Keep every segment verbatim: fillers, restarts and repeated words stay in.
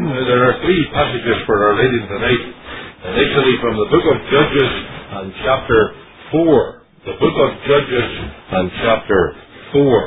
There are three passages for our reading tonight. Initially from the book of Judges and chapter four. The book of Judges and chapter four.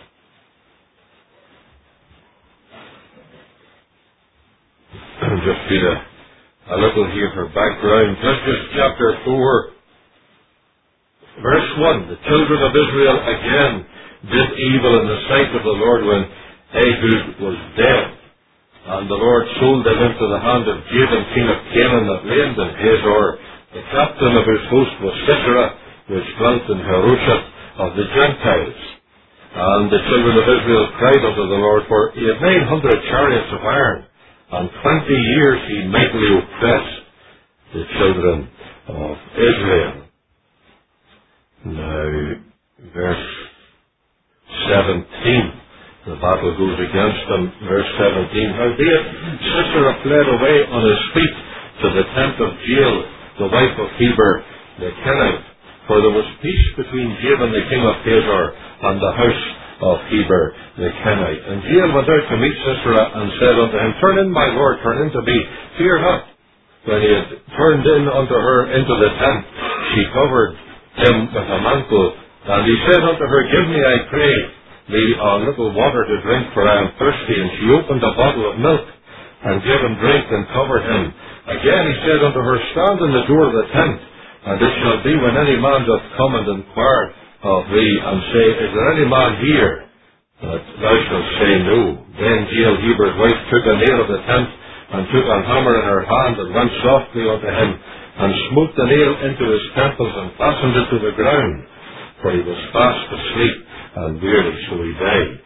Just read a, a little here for background. Judges chapter four, verse one. The children of Israel again did evil in the sight of the Lord when Ehud was dead. And the Lord sold them into the hand of Jabin, king of Canaan, that reigned in Hazor. The captain of his host was Sisera, which dwelt in Harosheth of the Gentiles. And the children of Israel cried unto the Lord, for he had nine hundred chariots of iron, and twenty years he mightily oppressed the children of Israel. Now, verse seventeen. The battle goes against them. Verse seventeen. Howbeit Sisera fled away on his feet to the tent of Jael, the wife of Heber the Kenite. For there was peace between Jabin the king of Hazor and the house of Heber the Kenite. And Jael went out to meet Sisera and said unto him, Turn in, my lord, turn in to me, fear not. When he had turned in unto her into the tent, she covered him with a mantle. And he said unto her, Give me, I pray, me a little water to drink, for I am thirsty. And she opened a bottle of milk, and gave him drink, and covered him. Again he said unto her, Stand in the door of the tent, and it shall be when any man doth come and inquire of thee, and say, Is there any man here? That thou shalt say, No. Then Jael, Heber's wife, took a nail of the tent, and took a hammer in her hand, and went softly unto him, and smote the nail into his temples, and fastened it to the ground, for he was fast asleep and weary, so he died.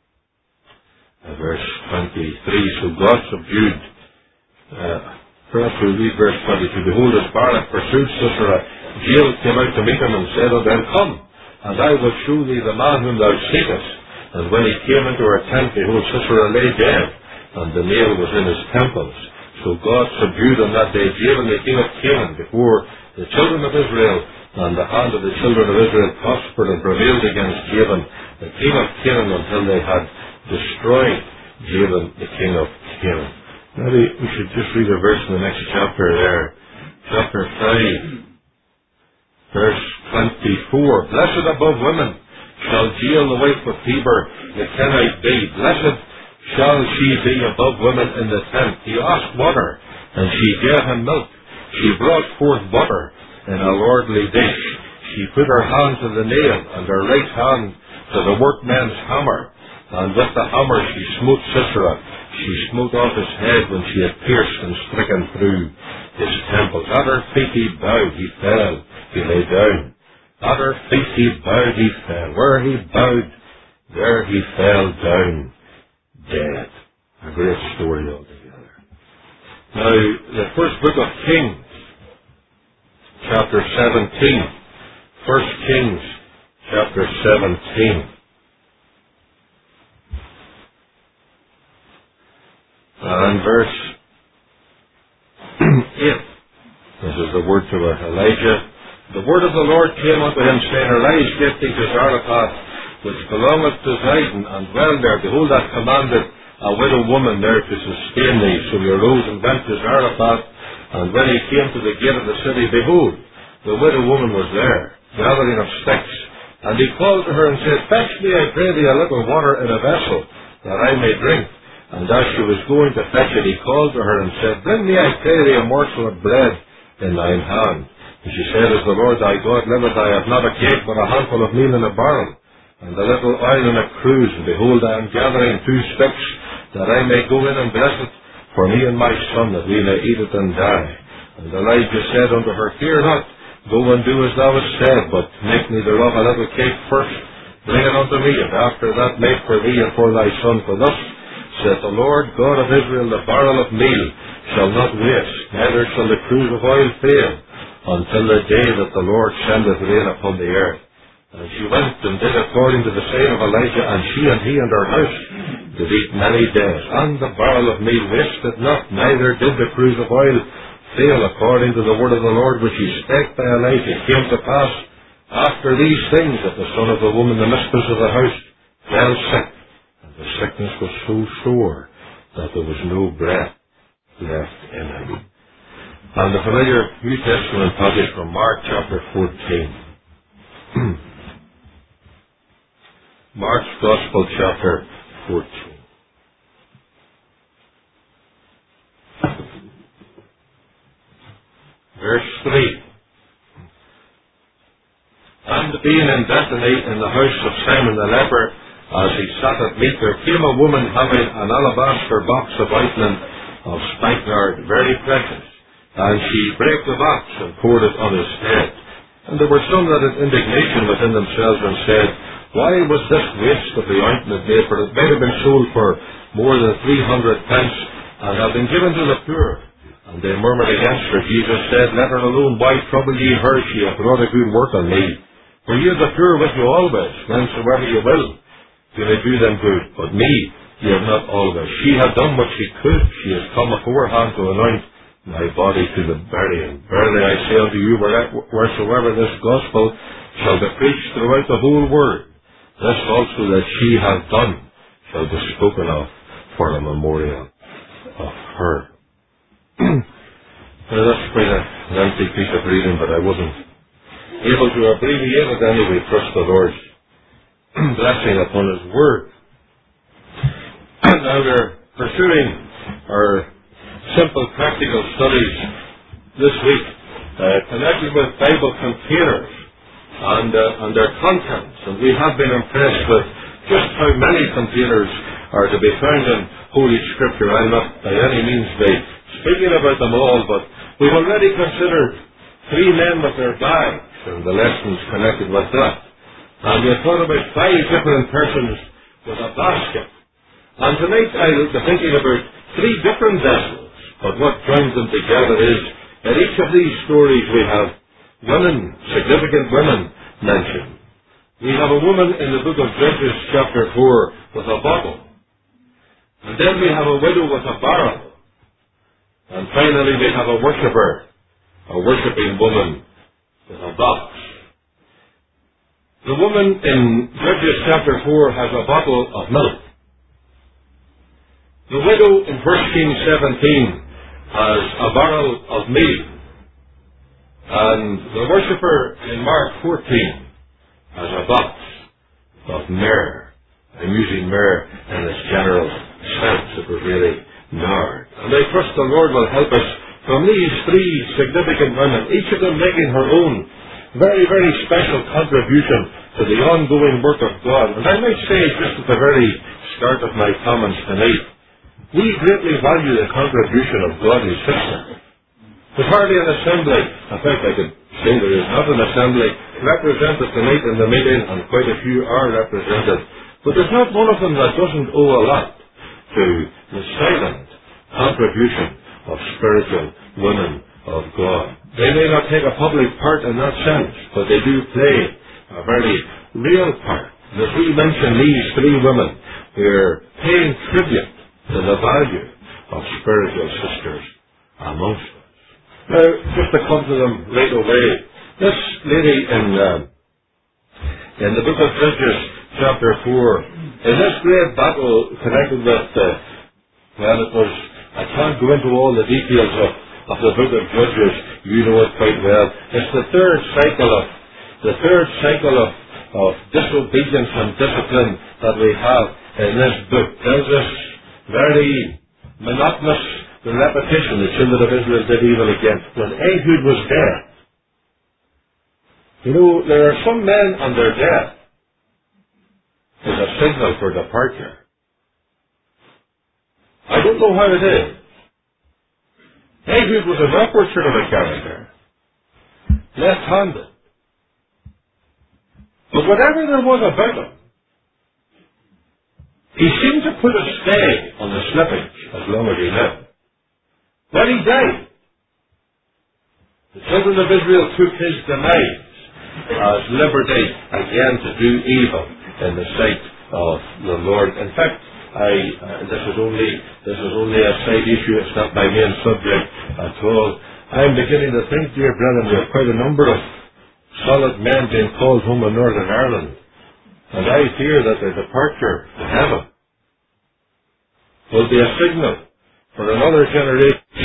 Uh, verse twenty-three. So God subdued. Uh, perhaps we read verse twenty-two. Behold, as Barak pursued Sisera, Jael came out to meet him, and said unto him, Come, and I will shew thee the man whom thou seekest. And when he came into her tent, behold, Sisera lay dead, and the nail was in his temples. So God subdued on that day Jabin the king of Canaan before the children of Israel, and the hand of the children of Israel prospered and prevailed against Jabin the king of Canaan, until they had destroyed Jabin the king of Canaan. Maybe we should just read a verse in the next chapter there. Chapter five, verse twenty-four. Blessed above women shall Jael the wife of Heber the Kenite be. Blessed shall she be above women in the tent. He asked water, and she gave him milk. She brought forth butter in a lordly dish. She put her hand to the nail, and her right hand to the workman's hammer. And with the hammer she smote Sisera. She smote off his head when she had pierced and stricken through his temples. At her feet he bowed, he fell, he lay down. At her feet he bowed, he fell. Where he bowed, there he fell down dead. A great story altogether. Now, the first book of Kings, chapter seventeen. First Kings, chapter seventeen. And verse eight. This is the word to Elijah. The word of the Lord came unto him, saying, Arise, get thee to Zarephath, which belongeth to Zidon, and dwell there. Behold, I commanded a widow woman there to sustain thee. So he arose and went to Zarephath, and when he came to the gate of the city, behold, the widow woman was there, gathering of sticks. And he called to her and said, Fetch me, I pray thee, a little water in a vessel, that I may drink. And as she was going to fetch it, he called to her and said, Bring me, I pray thee, a morsel of bread in thine hand. And she said, As the Lord thy God liveth, I have not a cake, but a handful of meal in a barrel, and a little oil in a cruse. And behold, I am gathering two sticks, that I may go in and bless it for me and my son, that we may eat it and die. And Elijah said unto her, Fear not, go and do as thou hast said, but make me thereof a little cake first, bring it unto me, and after that make for thee and for thy son. For thus saith the Lord God of Israel, the barrel of meal shall not waste, neither shall the cruse of oil fail, until the day that the Lord sendeth rain upon the earth. And she went and did according to the saying of Elijah, and she and he and her house did eat many days. And the barrel of meal wasted not, neither did the cruse of oil fail, according to the word of the Lord which he spake by Elijah. It came to pass after these things, that the son of the woman, the mistress of the house, fell sick, and the sickness was so sore that there was no breath left in him. And the familiar New Testament passage from Mark chapter fourteen. Mark's Gospel chapter fourteen. Verse three. And being in Bethany in the house of Simon the leper, as he sat at meat, there came a woman having an alabaster box of ointment of spikenard, very precious. And she brake the box and poured it on his head. And there were some that had indignation within themselves and said, why was this waste of the ointment made? For it might have been sold for more than three hundred pence and have been given to the poor. And they murmured against her. Jesus said, let her alone. Why trouble ye her? She hath wrought a good work on me. For ye have the poor with you always, whensoever you will. You may do them good. But me ye have not always. She had done what she could. She has come aforehand to anoint my body to the burying. Verily I say unto you, wheresoever this gospel shall be preached throughout the whole world, this also that she hath done shall be spoken of for a memorial of her. Now that's quite a lengthy piece of reading, but I wasn't able to abbreviate it anyway. Trust the Lord's blessing upon His Word. Now we're pursuing our simple practical studies this week, uh, connected with Bible containers and, uh, and their contents. And we have been impressed with just how many containers are to be found in Holy Scripture. I'm not by any means be speaking about them all, but we've already considered three men with their bags and the lessons connected with that. And we've thought about five different persons with a basket. And tonight I'll be thinking about three different vessels. But what joins them together is, in each of these stories we have women, significant women mentioned. We have a woman in the book of Judges chapter four with a bottle. And then we have a widow with a barrel. And finally we have a worshipper, a worshipping woman with a box. The woman in Judges chapter four has a bottle of milk. The widow in First Kings seventeen has a barrel of meal. And the worshipper in Mark fourteen has a box of myrrh. I'm using myrrh in its general sense. It was really nard. And I trust the Lord will help us from these three significant women, each of them making her own very, very special contribution to the ongoing work of God. And I might say, just at the very start of my comments tonight, we greatly value the contribution of godly sisters. There's hardly an assembly, in fact I could say there is not an assembly represented tonight in the meeting, and quite a few are represented, but there's not one of them that doesn't owe a lot to the silent contribution of spiritual women of God. They may not take a public part in that sense, but they do play a very real part. And as we mention these three women, we're paying tribute to the value of spiritual sisters amongst us. Now, just to come to them right away, this lady in uh, in the book of Judges, chapter four, in this great battle connected with, uh, well, it was, I can't go into all the details of, of the book of Judges, you know it quite well. It's the third cycle of, the third cycle of, of disobedience and discipline that we have in this book. Tells us very monotonous, the repetition the children of Israel did evil again. When Ehud was dead, you know, there are some men on their death is a signal for departure. I don't know how it is. Ehud was an awkward sort of a character, left-handed. But whatever there was about him, he seemed to put a stay on the slippage as long as he lived. When he died, the children of Israel took his demise as liberty again to do evil in the sight of the Lord. In fact, I uh, this is only this is only a side issue. It's not my main subject at all. I'm beginning to think, dear brethren, we have quite a number of solid men being called home in Northern Ireland, and I fear that their departure to heaven will be a signal for another generation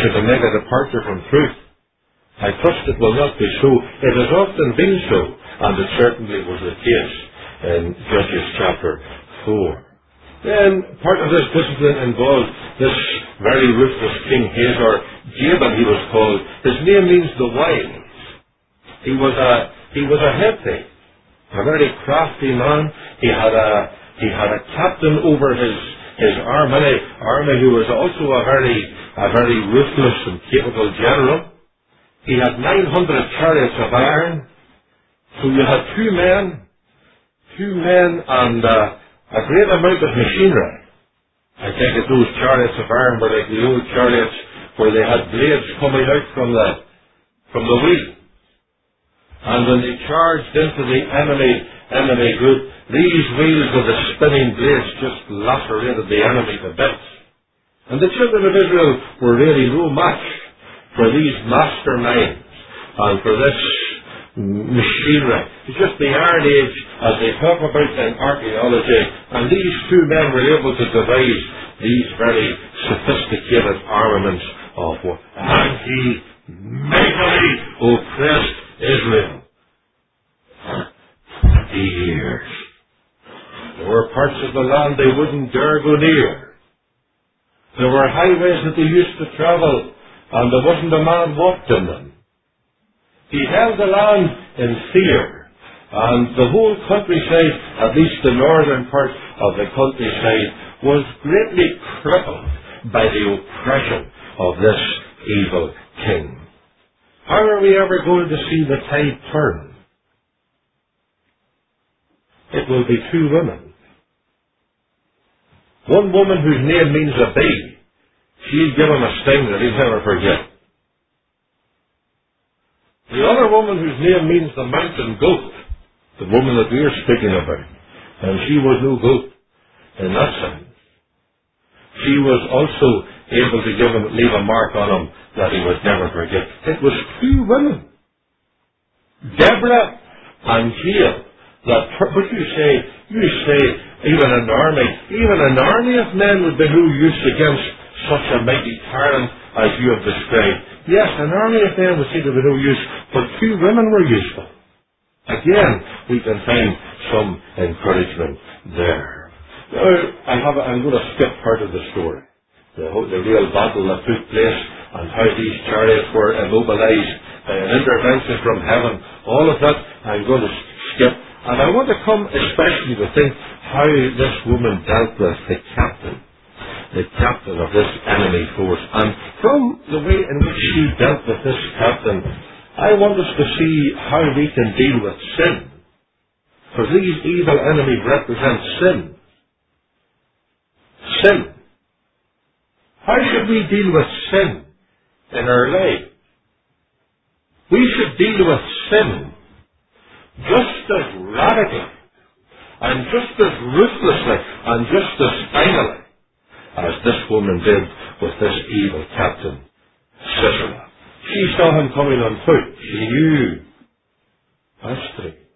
temptation to make a departure from truth. I trust it will not be so. It has often been so, and it certainly was the case in Judges chapter four. Then part of this discipline involved this very ruthless King Hazor. Jabin he was called. His name means the wise. He was a he was a Hittite, a very crafty man. He had a he had a captain over his his army, army who was also a very a very ruthless and capable general. He had nine hundred chariots of iron. So you had two men, two men and uh, a great amount of machinery. I take it those chariots of iron were like the old chariots where they had blades coming out from the from the wheel. And when they charged into the enemy enemy group, these wheels with the spinning blades just lacerated the enemy to bits. And the children of Israel were really no match for these masterminds and for this machinery. It's just the Iron Age, as they talk about in archaeology, and these two men were able to devise these very sophisticated armaments of war. And he mightily oppressed Israel for twenty years. There were parts of the land they wouldn't dare go near. There were highways that they used to travel, and there wasn't a man walked in them. He held the land in fear, and the whole countryside, at least the northern part of the countryside, was greatly crippled by the oppression of this evil king. How are we ever going to see the tide turn? It will be two women. One woman whose name means a bee. She'll give him a sting that he'll never forget. The other woman whose name means the mountain goat, the woman that we are speaking about, and she was no goat in that sense. She was also able to give him, leave a mark on him that he would never forget. It was two women, Deborah and Jael. That, but you say, you say, even an army, even an army of men would be no use against such a mighty tyrant as you have described. Yes, an army of men would seem to be no use, but two women were useful. Again, we can find some encouragement there. Now, I have, I'm going to skip part of the story. The, the real battle that took place and how these chariots were immobilized by an intervention from heaven. All of that I'm going to skip. And I want to come especially to think how this woman dealt with the captain. The captain of this enemy force. And from the way in which she dealt with this captain, I want us to see how we can deal with sin. For these evil enemies represent sin. Sin. How should we deal with sin in our life? We should deal with sin just as radically and just as ruthlessly and just as finally as this woman did with this evil captain, Sisera. She saw him coming on foot. She knew. That's strange.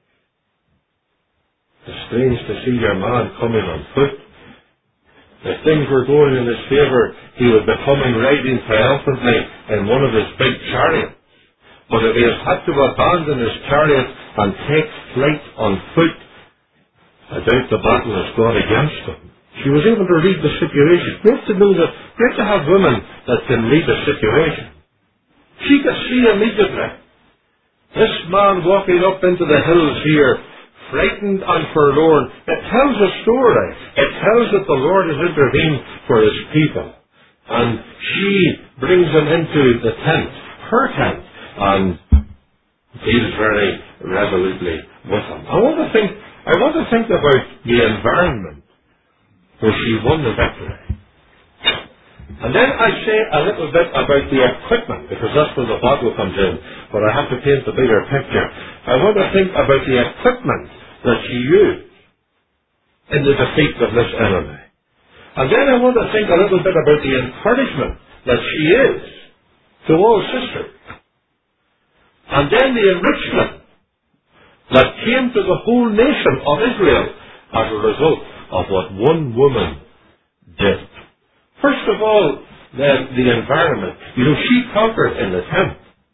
It's strange to see your man coming on foot. If things were going in his favour, he would be coming riding triumphantly in one of his big chariots. But if he has had to abandon his chariot and take flight on foot, I doubt the battle has gone against him. She was able to read the situation. Great to know that, great to have women that can read the situation. She could see immediately this man walking up into the hills here, frightened and forlorn. It tells a story. It tells that the Lord has intervened for his people. And she brings him into the tent, her tent, and deals very resolutely with him. I want to think, I want to think about the environment where she won the victory. And then I say a little bit about the equipment, because that's where the battle comes in, but I have to paint the bigger picture. I want to think about the equipment that she used in the defeat of this enemy. And then I want to think a little bit about the encouragement that she is to all sisters. And then the enrichment that came to the whole nation of Israel as a result of what one woman did. First of all, the, the environment. You know, she conquered in the tent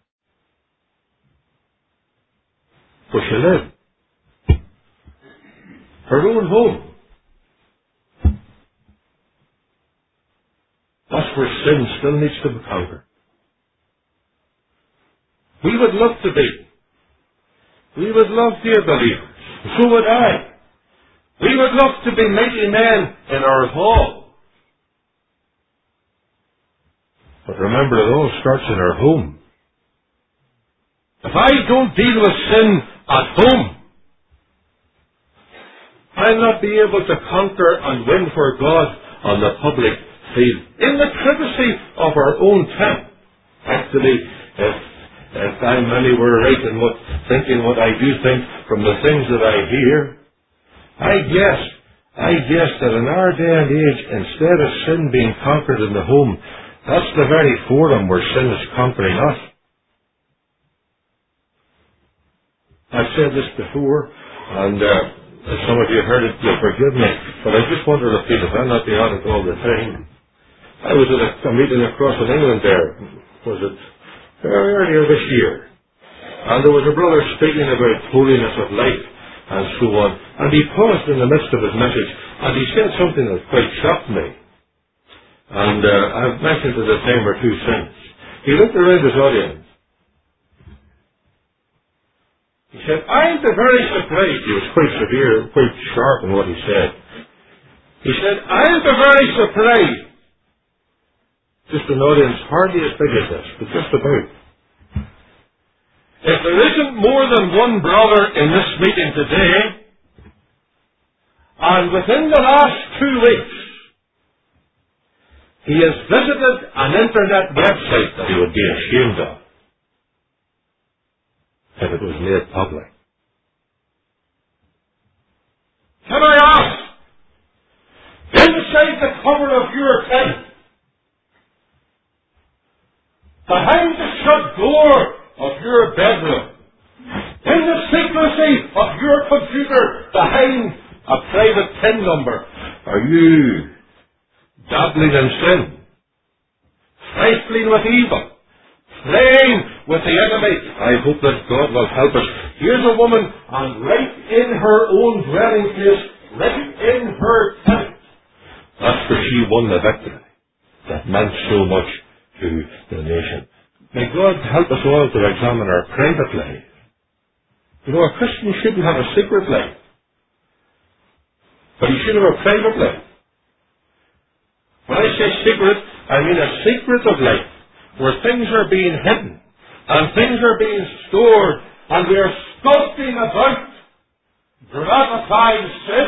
where she lived. Her own home. That's where sin still needs to be conquered. We would love to be. We would love, dear believers. So would I. We would love to be mighty men in our hall. But remember, it all starts in our home. If I don't deal with sin at home, I'll not be able to conquer and win for God on the public field. In the privacy of our own tent. Actually, if, if I'm anywhere right in what, thinking what I do think from the things that I hear, I guess, I guess that in our day and age, instead of sin being conquered in the home, that's the very forum where sin is conquering us. I've said this before, and uh, if some of you heard it, you'll forgive me, but I just want to repeat it. I'll not be on it all the time. I was at a, a meeting across in England there, was it earlier this year, and there was a brother speaking about holiness of life and so on, and he paused in the midst of his message, and he said something that quite shocked me, and uh, I've mentioned it a time or two since. He looked around his audience. He said, I'd be very surprised. He was quite severe, quite sharp in what he said. He said, I'd be very surprised. Just an audience hardly as big as this, but just about. If there isn't more than one brother in this meeting today, and within the last two weeks, he has visited an internet website that he would be ashamed of if it was made public. Can I ask, inside the cover of your tent, behind the shut door of your bedroom, in the secrecy of your computer, behind a private PIN number, are you dabbling in sin, trifling with evil, playing with the enemy? I hope that God will help us. Here's a woman, and right in her own dwelling place, right in her tent, that's where she won the victory that meant so much to the nation. May God help us all to examine our private life. You know, a Christian shouldn't have a secret life, but he should have a private life. When I say secret, I mean a secret of life, where things are being hidden, and things are being stored, and we are skulking about, gratifying sin.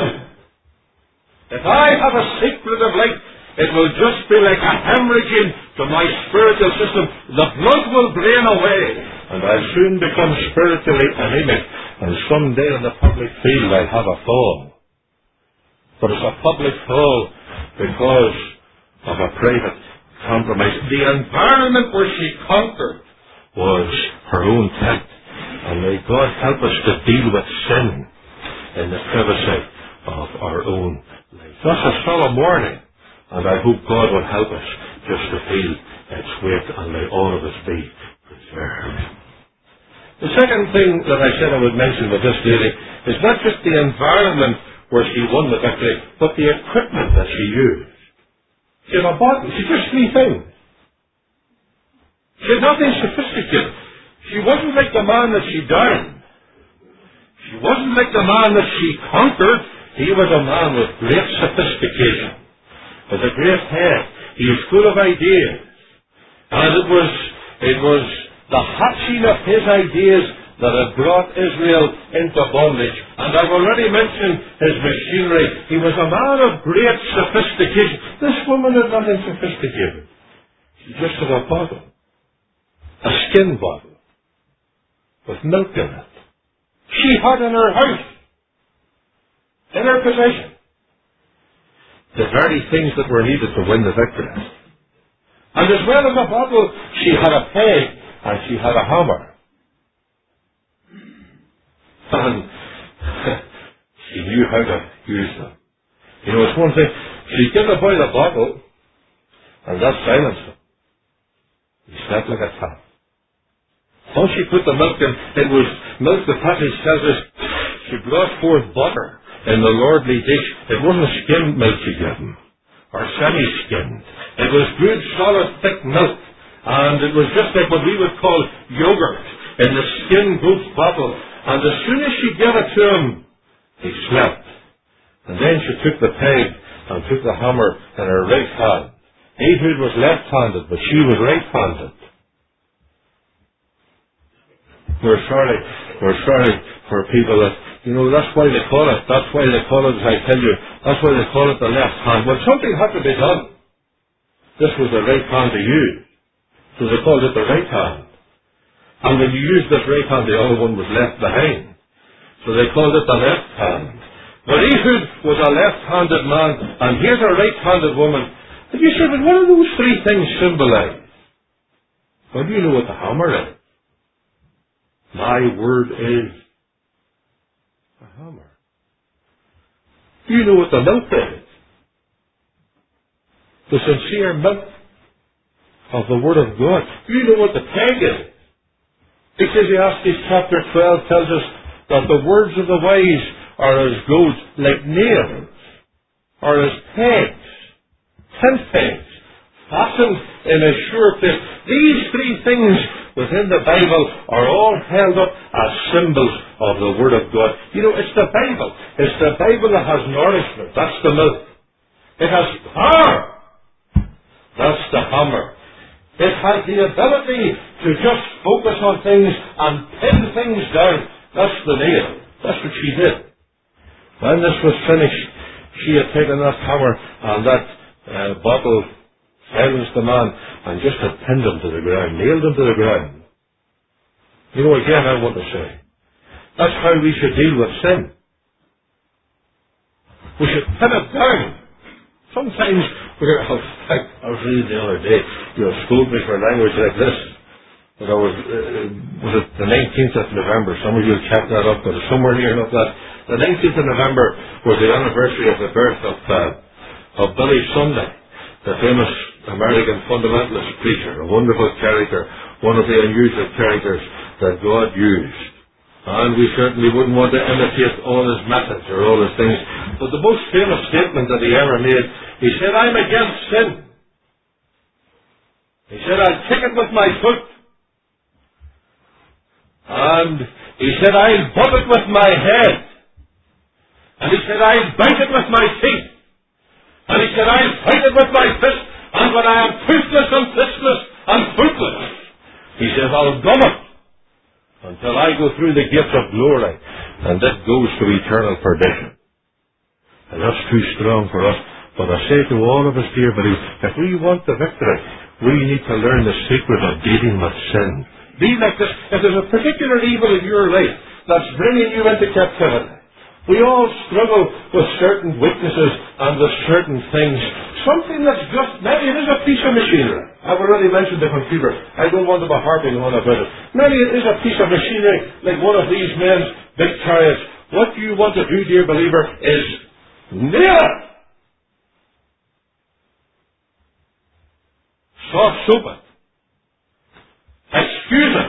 If I have a secret of life, it will just be like a hemorrhaging to my spiritual system. The blood will drain away, and I'll soon become spiritually anemic, and someday in the public field I'll have a fall. But it's a public fall because of a private compromise. The environment where she conquered was her own tent. And may God help us to deal with sin in the privacy of our own life. That's a solemn warning, and I hope God will help us just to feel its weight, and may all of us be preserved. The second thing that I said I would mention with this lady is not just the environment where she won the victory, but the equipment that she used. She had a bottle. She just three things. She had nothing sophisticated. She wasn't like the man that she downed. She wasn't like the man that she conquered. He was a man with great sophistication, with a great head. He was full of ideas. And it was, it was the hatching of his ideas that had brought Israel into bondage. And I've already mentioned his machinery. He was a man of great sophistication. This woman had nothing sophisticated. She just had a bottle, a skin bottle, with milk in it. She had in her house, in her possession, the very things that were needed to win the victory. And as well as a bottle, she had a peg and she had a hammer. And she knew how to use them. You know, it's one thing, she'd give the boy the bottle, And that silenced him. He slept like a top. Once she put the milk in, it was milk, the passage tells us, she brought forth butter in the lordly dish. It wasn't skimmed milk she gave him, or semi-skimmed. It was good, solid, thick milk. And it was just like what we would call yogurt in the skin goat bottle. And as soon as she gave it to him, he slept. And then she took the peg and took the hammer in her right hand. Ehud was left-handed, but she was right-handed. We're sorry. We're sorry for people that, you know, that's why they call it. That's why they call it, as I tell you, that's why they call it the left hand. Well, something had to be done. This was the right hand to use. So they called it the right hand. And when you used this right hand, the other one was left behind. So they called it the left hand. But Ehud was a left-handed man, and here's a right-handed woman. And you say, well, what do those three things symbolize? Well, you know what the hammer is. My word is a hammer. You know what the milk is. The sincere milk of the Word of God. You know what the peg is. Ecclesiastes chapter twelve tells us that the words of the wise are as gold, like nails, or as pegs, tent pegs, fastened in a sure place. These three things within the Bible are all held up as symbols of the Word of God. You know, it's the Bible. It's the Bible that has nourishment. That's the milk. It has power. That's the hammer. It has the ability to just focus on things and pin things down. That's the nail. That's what she did. When this was finished, she had taken that hammer and that uh, bottle, silenced the man, and just had pinned him to the ground, nailed him to the ground. You know, again, I want to say, that's how we should deal with sin. We should pin it down. Sometimes, we're, I was reading the other day, you know, schooled me for language like this. But I was, uh, was it the nineteenth of November? Some of you will check that up, but it's somewhere near enough that. The nineteenth of November was the anniversary of the birth of, uh, of Billy Sunday, the famous American fundamentalist preacher, a wonderful character, one of the unusual characters that God used. And we certainly wouldn't want to imitate all his methods or all his things. But the most famous statement that he ever made, he said, I'm against sin. He said, I'll kick it with my foot. And he said, I'll butt it with my head. And he said, I'll bite it with my teeth. And he said, I'll fight it with my fist. And when I am toothless and fistless and fruitless, he says, I'll gum it until I go through the gates of glory. And that goes to eternal perdition. And that's too strong for us. But I say to all of us, dear believers, if we want the victory, we need to learn the secret of dealing with sin. Be like this. If there's a particular evil in your life that's bringing you into captivity, we all struggle with certain weaknesses and with certain things. Something that's just, maybe it is a piece of machinery. I've already mentioned the computer. I don't want to be harping on about it. Maybe it is a piece of machinery like one of these men's big chariots. What you want to do, dear believer, is nail it. Soft soap it. Excuse it.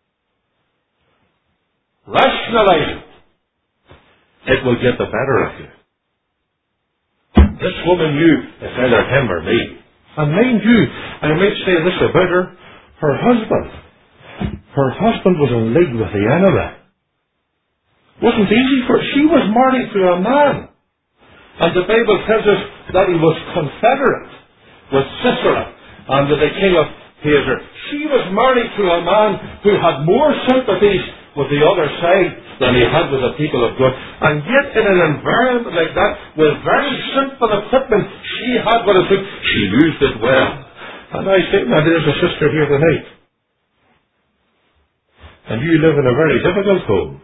Rationalize it. It will get the better of you. This woman knew it's either him or me. And mind you, I might say this about her, her husband. Her husband was in league with the enemy. Wasn't easy for her. She was married to a man. And the Bible tells us that he was confederate with Sisera under the king of Hazor. She was married to a man who had more sympathies with the other side than he had with the people of God. And yet in an environment like that, with very simple equipment, she had what it took. She used it well. And I say, now there's a sister here tonight. And you live in a very difficult home.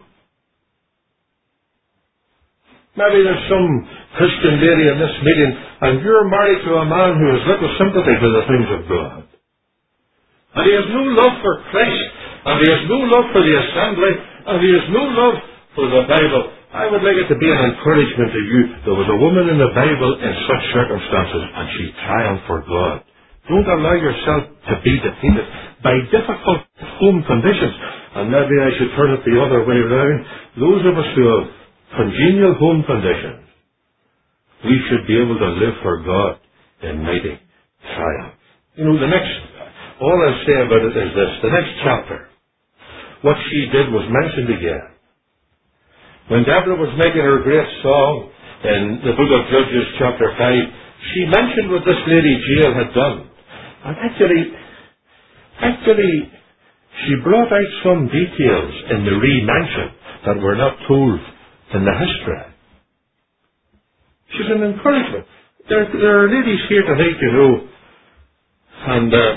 Maybe there's some Christian lady in this meeting, and you're married to a man who has little sympathy for the things of God. And he has no love for Christ, and he has no love for the assembly, and he has no love for the Bible. I would like it to be an encouragement to you. There was a woman in the Bible in such circumstances, and she triumphed for God. Don't allow yourself to be defeated by difficult home conditions. And maybe I should turn it the other way around. Those of us who have congenial home conditions, we should be able to live for God in mighty triumph. You know, the next, all I'll say about it is this. The next chapter, what she did was mentioned again. When Deborah was making her great song in the book of Judges chapter five, she mentioned what this lady Jael had done. And actually, actually, she brought out some details in the re-mention that were not told in the history. She's an encouragement. There, there are ladies here tonight, you know, and uh,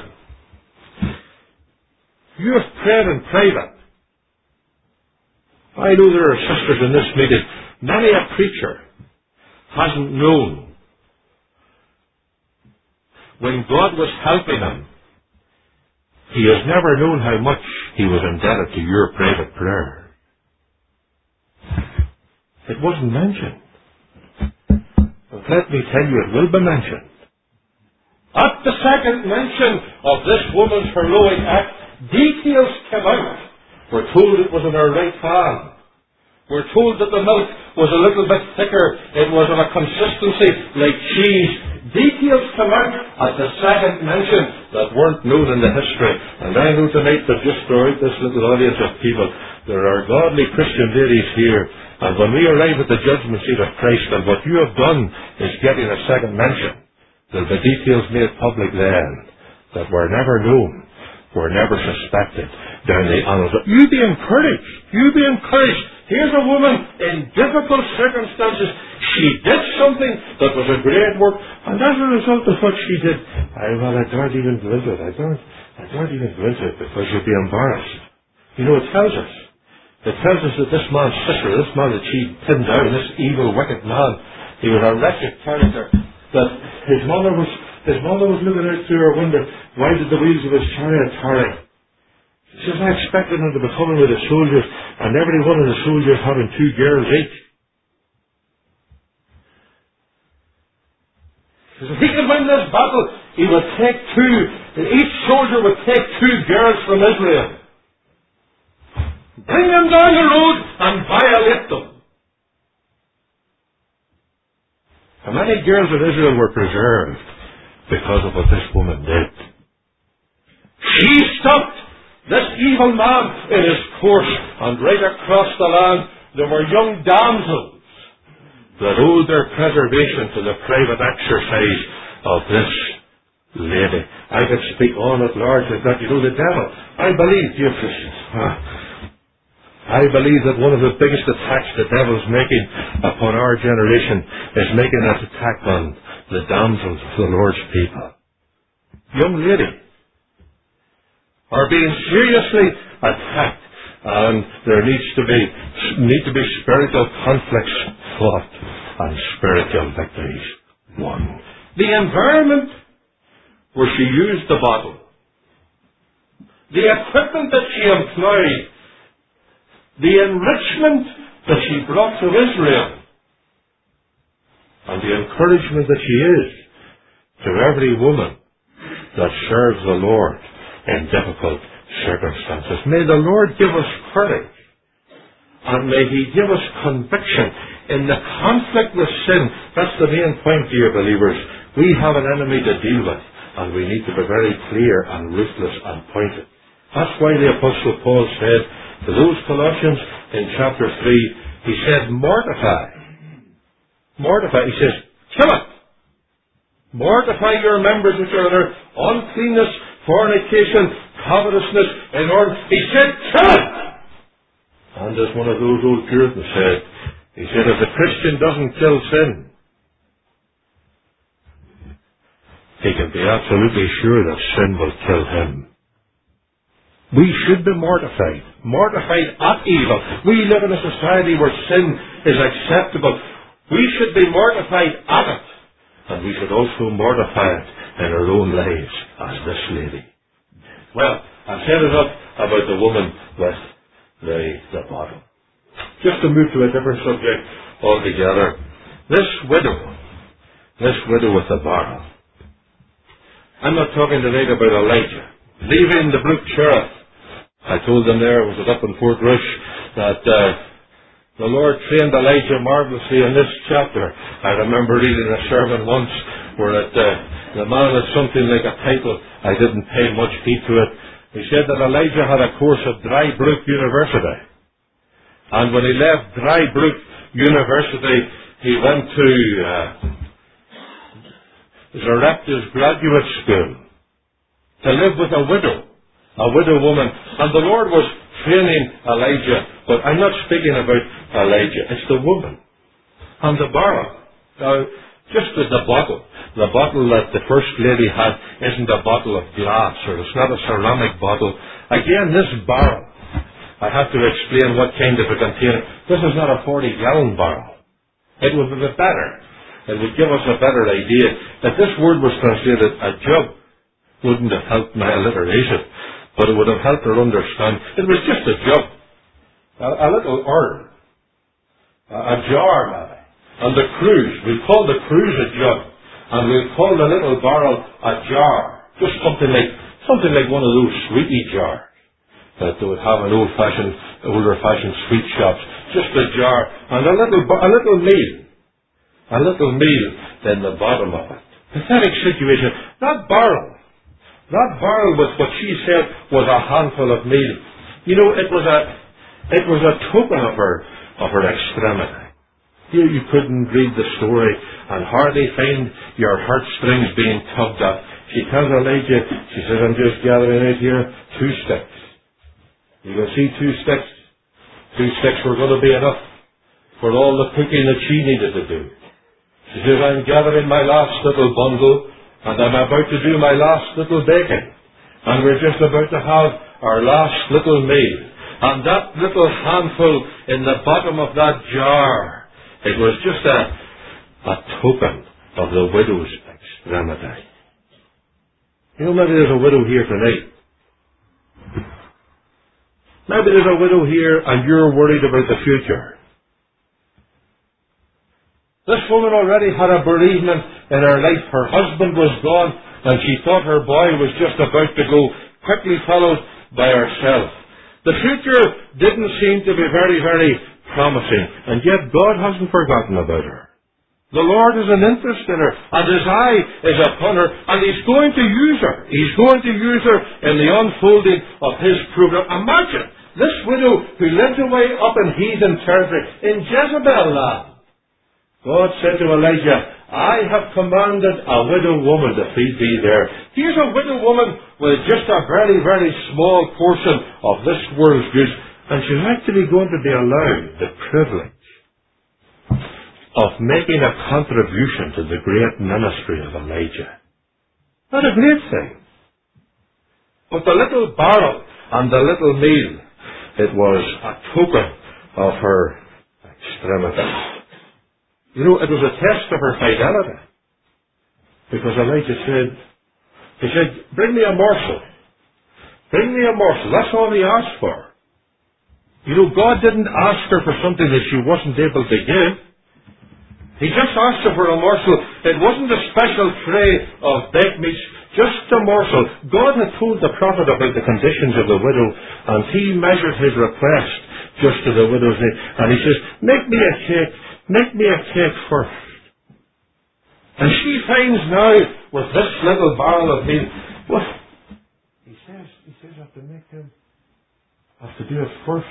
you have prayed in private. I know there are sisters in this meeting. Many a preacher hasn't known when God was helping him. He has never known how much he was indebted to your private prayer. It wasn't mentioned. But let me tell you, it will be mentioned. At the second mention of this woman's heroic act, details came out. We're told it was in her right hand. We're told that the milk was a little bit thicker. It was of a consistency like cheese. Details come out at the second mention that weren't known in the history. And I know tonight that just throughout this little audience of people, there are godly Christian ladies here. And when we arrive at the judgment seat of Christ, and what you have done is getting a second mention, there'll be details made public then that were never known, were never suspected down the annals. You be encouraged. You be encouraged. Here's a woman in difficult circumstances. She did something that was a great work, and as a result of what she did, I, well, I don't even go into it. I don't, I don't even go into it because you'd be embarrassed. You know, it tells us. It tells us that this man's sister, this man that she pinned down, this evil, wicked man, he was a wretched character. That his mother was, his mother was looking out through her window. Why did the wheels of his chariot tarry? She says, I expected him to be coming with the soldiers, and every one of the soldiers having two girls each. She says, if he could win this battle, he would take two, each soldier would take two girls from Israel. Bring them down the road and violate them. How many girls in Israel were preserved because of what this woman did? She stopped this evil man in his course, and right across the land there were young damsels that owed their preservation to the private exercise of this lady. I could speak on at large like that. You know, the devil, I believe, dear Christians, I believe that one of the biggest attacks the devil's making upon our generation is making that attack on the damsels of the Lord's people. Young lady are being seriously attacked, and there needs to be need to be spiritual conflicts fought and spiritual victories won. The environment where she used the bottle, the equipment that she employed, the enrichment that she brought to Israel, and the encouragement that she is to every woman that serves the Lord in difficult circumstances. May the Lord give us courage, and may He give us conviction in the conflict with sin. That's the main point, dear believers. We have an enemy to deal with, and we need to be very clear and ruthless and pointed. That's why the Apostle Paul said to those Colossians in chapter three, he said, mortify. Mortify. He says, kill it. Mortify your members which are on earth. Uncleanness, fornication, covetousness, in order. He said, kill it. And as one of those old Puritans said, he said, if a Christian doesn't kill sin, he can be absolutely sure that sin will kill him. We should be mortified. Mortified at evil. We live in a society where sin is acceptable. We should be mortified at it. And we should also mortify it in our own lives as this lady. Well, I've said enough about the woman with the, the bottle. Just to move to a different subject altogether. This widow, this widow with the barrel. I'm not talking tonight about Elijah. Leaving the Brook Cherith. I told them there, was it up in Fort Rush, that uh, the Lord trained Elijah marvelously in this chapter. I remember reading a sermon once where it, uh, the man had something like a title. I didn't pay much heed to it. He said that Elijah had a course at Dry Brook University. And when he left Dry Brook University, he went to uh, Zarepta's graduate school to live with a widow, a widow woman. And the Lord was training Elijah, but I'm not speaking about Elijah. It's the woman and the barrel. Now, just as the bottle, the bottle that the First Lady had isn't a bottle of glass, or it's not a ceramic bottle. Again, this barrel, I have to explain what kind of a container. This is not a forty-gallon barrel. It would be better. It would give us a better idea. If this word was translated a jug, wouldn't have helped my alliteration, but it would have helped her understand. It was just a jug, a, a little urn, a, a jar, maybe. And the cruse, we call the cruse a jug, and we call the little barrel a jar, just something like something like one of those sweetie jars that they would have in old-fashioned, older-fashioned sweet shops. Just a jar, and a little, a little meal, a little meal in the bottom of it. Pathetic situation. Not barrel. Not barrel with what she said was a handful of meal. You know, it was a, it was a token of her, of her extremity. Here you couldn't read the story and hardly find your heartstrings being tugged at. She tells Elijah, she says, I'm just gathering out here two sticks. You can see two sticks. Two sticks were going to be enough for all the cooking that she needed to do. She says, I'm gathering my last little bundle, and I'm about to do my last little baking. And we're just about to have our last little meal. And that little handful in the bottom of that jar, it was just a, a token of the widow's extremity. You know, maybe there's a widow here tonight. Maybe there's a widow here and you're worried about the future. This woman already had a bereavement in her life. Her husband was gone and she thought her boy was just about to go, quickly followed by herself. The future didn't seem to be very, very promising, and yet God hasn't forgotten about her. The Lord has an interest in her, and His eye is upon her, and He's going to use her. He's going to use her in the unfolding of His program. Imagine this widow who lived away up in heathen territory, in Jezebel land. God said to Elijah, I have commanded a widow woman to feed thee there. Here's a widow woman with just a very, very small portion of this world's goods, and she's actually going to be allowed the privilege of making a contribution to the great ministry of Elijah. What a great thing. But the little barrel and the little meal, it was a token of her extremity. You know, it was a test of her fidelity. Because Elijah said, he said, bring me a morsel. Bring me a morsel. That's all he asked for. You know, God didn't ask her for something that she wasn't able to give. He just asked her for a morsel. It wasn't a special tray of baked meats, just a morsel. God had told the prophet about the conditions of the widow, and he measured his request just to the widow's need. And he says, make me a cake. Make me a cake first. And she finds now, with this little barrel of meal, what? He says, he says, I have to make them, I have to do it first.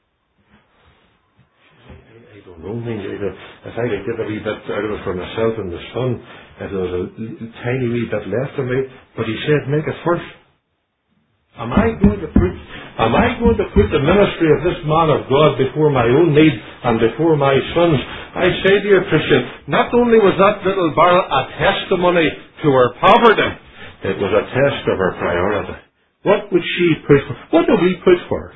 I don't know, if I could get a wee bit out of it for myself and the son, if there was a tiny wee bit left of me, but he said, make it first. Am I going to put, am I going to put the ministry of this man of God before my own need and before my son's? I say to you, Christian, not only was that little barrel a testimony to her poverty, it was a test of her priority. What would she put for? What do we put for?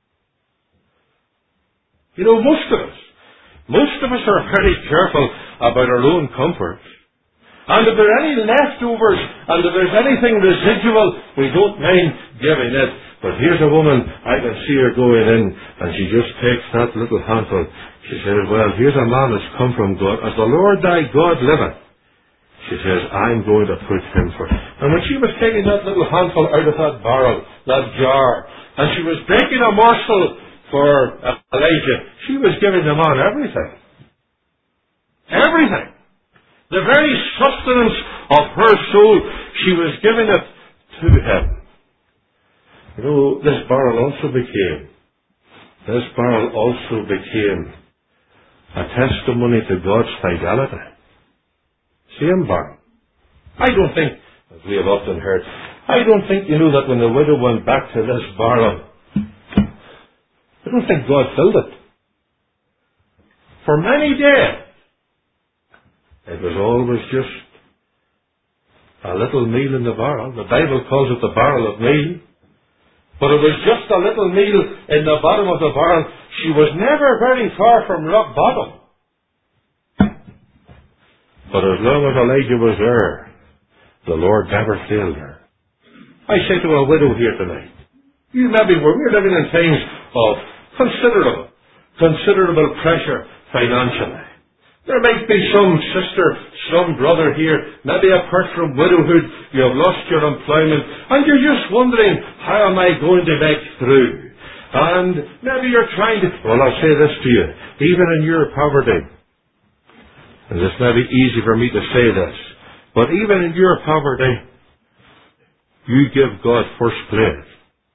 You know, most of us, most of us are very careful about our own comforts. And if there are any leftovers, and if there's anything residual, we don't mind giving it. But here's a woman, I can see her going in, and she just takes that little handful. She says, well, here's a man that's come from God. As the Lord thy God liveth, She says, I'm going to put him first. And when she was taking that little handful out of that barrel, that jar, and she was breaking a morsel for Elijah, she was giving the man everything. Everything. The very sustenance of her soul, she was giving it to him. You know, this barrel also became, this barrel also became a testimony to God's fidelity. Same barrel. I don't think, as we have often heard, I don't think, you know, that when the widow went back to this barrel, I don't think God filled it. For many days, it was always just a little meal in the barrel. The Bible calls it the barrel of meal. But it was just a little meal in the bottom of the barrel. She was never very far from rock bottom. But as long as Elijah was there, the Lord never failed her. I say to a widow here tonight, you maybe we're, we're living in times of considerable, considerable pressure financially. There might be some sister, some brother here, maybe apart from widowhood, you have lost your employment, and you're just wondering, how am I going to make through? And maybe you're trying to, well, I'll say this to you, even in your poverty, and it's maybe easy for me to say this, but even in your poverty, you give God first place.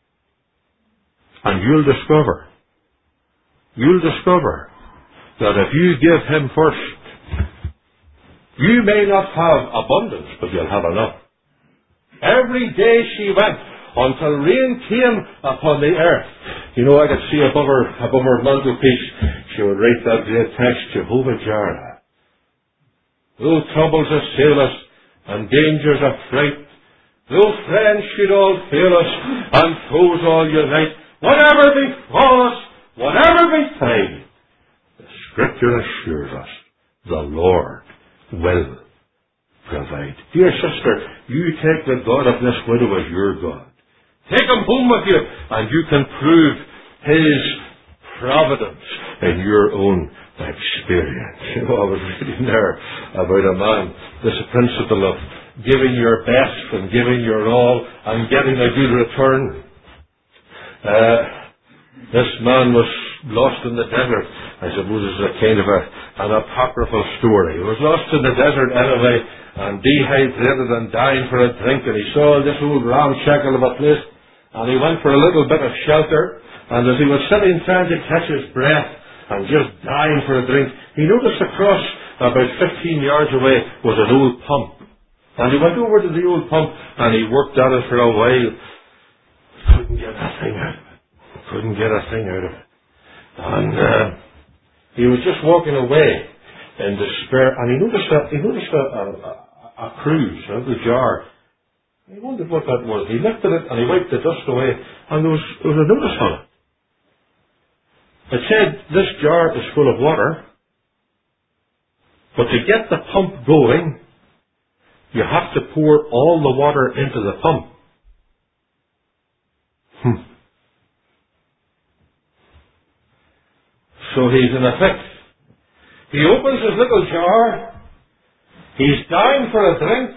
And you'll discover, you'll discover that if you give Him first, you may not have abundance, but you'll have enough. Every day she went until rain came upon the earth. You know, I could see above her, above her mantelpiece, she would write that great text, Jehovah Jireh. Though troubles assail us, and dangers affright, though friends should all fail us, and foes all unite, whatever befall us, whatever betide, the Scripture assures us, the Lord will provide. Dear sister, you take the God of this widow as your God. Take Him home with you, and you can prove His providence in your own experience. You know, I was reading there about a man, this principle of giving your best and giving your all and getting a good return. Uh, this man was lost in the desert. I suppose it's a kind of a, an apocryphal story. He was lost in the desert anyway, and dehydrated and dying for a drink, and he saw this old ramshackle of a place, and he went for a little bit of shelter, and as he was sitting trying to catch his breath and just dying for a drink, he noticed across about fifteen yards away was an old pump. And he went over to the old pump and he worked at it for a while. Couldn't get a thing out of it. Couldn't get a thing out of it. And uh, he was just walking away in despair, and he noticed a, he noticed a, a, a, a cruse, a little jar. He wondered what that was. He lifted it and he wiped the dust away, and there was, there was a notice on it. It said, this jar is full of water, but to get the pump going, you have to pour all the water into the pump. Hmm. So he's in a fix. He opens his little jar. He's dying for a drink.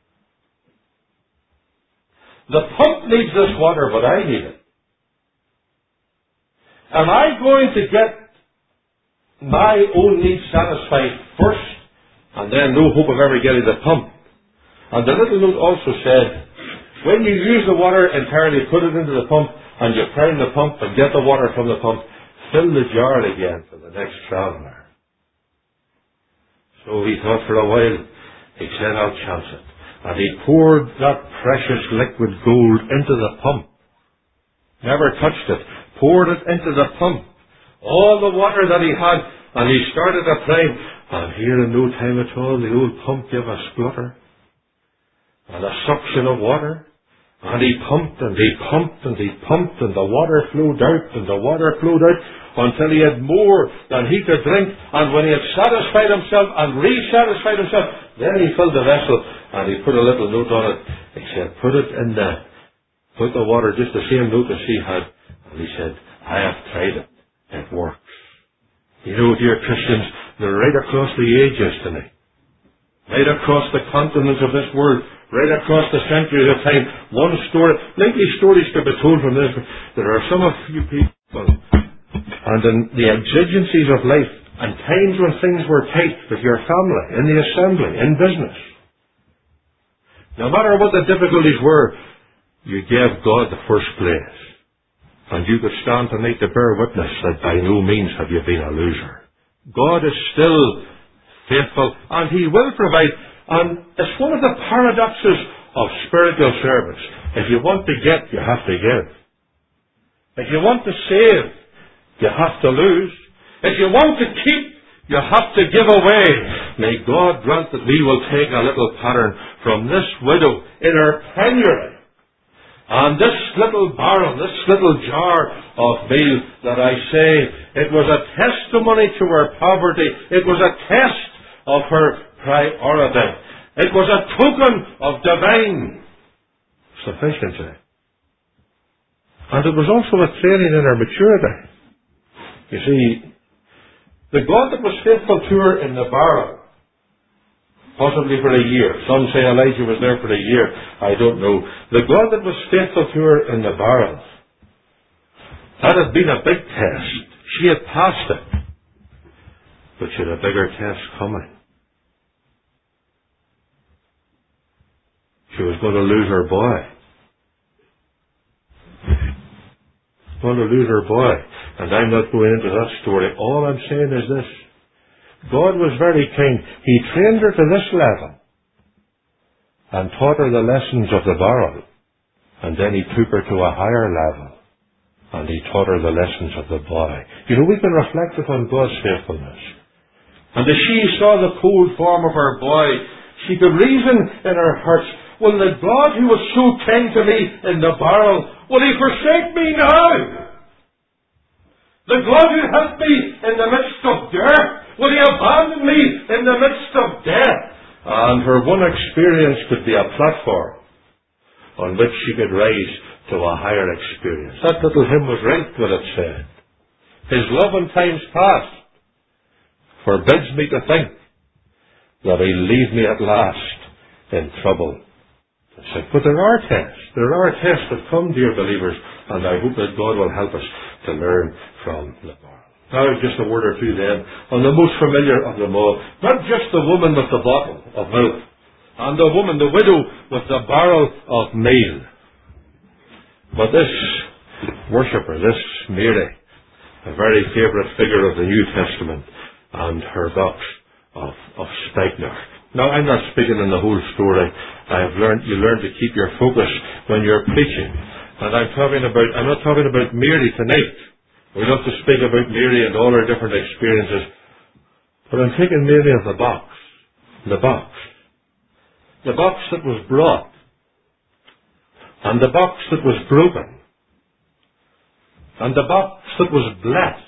The pump needs this water, but I need it. Am I going to get my own needs satisfied first, and then no hope of ever getting the pump? And the little note also said, when you use the water entirely, put it into the pump, and you prime the pump and get the water from the pump, fill the jar again for the next traveller. So he thought for a while. He said, I'll chance it. And he poured that precious liquid gold into the pump. Never touched it. Poured it into the pump. All the water that he had, and he started to prime. And here in no time at all, the old pump gave a splutter. And a suction of water. And he pumped and he pumped and he pumped, and the water flowed out and the water flowed out until he had more than he could drink. And when he had satisfied himself and re-satisfied himself, then he filled the vessel and he put a little note on it. He said, put it in the, put the water, just the same note as he had. And he said, I have tried it. It works. You know, dear Christians, they're right across the ages tonight. Right across the continents of this world, right across the centuries of time, one story, likely stories could be told from this. There are some of you people, and in the exigencies of life, and times when things were tight with your family, in the assembly, in business, no matter what the difficulties were, you gave God the first place. And you could stand tonight to bear witness that by no means have you been a loser. God is still faithful, and He will provide. And it's one of the paradoxes of spiritual service. If you want to get, you have to give. If you want to save, you have to lose. If you want to keep, you have to give away. May God grant that we will take a little pattern from this widow in her penury. And this little barrel, this little jar of meal that I say, it was a testimony to her poverty. It was a test of her priority. It was a token of divine sufficiency. And it was also a training in her maturity. You see, the God that was faithful to her in the barrel, possibly for a year. Some say Elijah was there for a year. I don't know. The God that was faithful to her in the barrel, that had been a big test. She had passed it. But she had a bigger test coming. She was going to lose her boy. Going to lose her boy. And I'm not going into that story. All I'm saying is this. God was very kind. He trained her to this level and taught her the lessons of the barrel. And then He took her to a higher level and He taught her the lessons of the boy. You know, we can reflect upon God's faithfulness. And as she saw the cold form of her boy, she could reason in her heart, well, the God who was so kind to me in the barrel, will He forsake me now? The God who helped me in the midst of death, will He abandon me in the midst of death? And her one experience could be a platform on which she could rise to a higher experience. That little hymn was right what it said. His love in times past forbids me to think that He'll leave me at last in trouble. But there are tests. There are tests that come, dear believers, and I hope that God will help us to learn from the barrel. Now, just a word or two then on the most familiar of them all. Not just the woman with the bottle of milk, and the woman, the widow, with the barrel of meal, but this worshipper, this Mary, a very favourite figure of the New Testament, and her box of, of spikenard. Now, I'm not speaking in the whole story. I have learned, you learn to keep your focus when you're preaching. And I'm talking about, I'm not talking about Mary tonight. We love to speak about Mary and all her different experiences. But I'm taking Mary of the box. The box. The box that was brought. And the box that was broken. And the box that was blessed.